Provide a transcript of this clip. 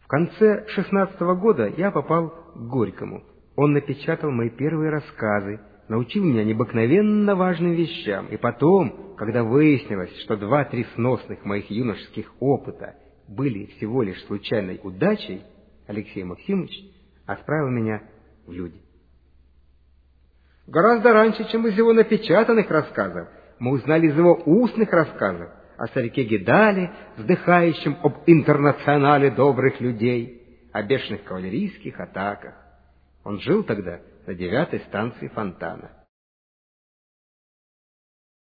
В конце 16-го года я попал к Горькому. Он напечатал мои первые рассказы, научил меня необыкновенно важным вещам. И потом, когда выяснилось, что 2-3 сносных моих юношеских опыта были всего лишь случайной удачей, Алексей Максимович отправил меня в люди. Гораздо раньше, чем из его напечатанных рассказов, мы узнали из его устных рассказов о старике Гедале, вздыхающем об интернационале добрых людей, о бешеных кавалерийских атаках. Он жил тогда на 9-й станции Фонтана.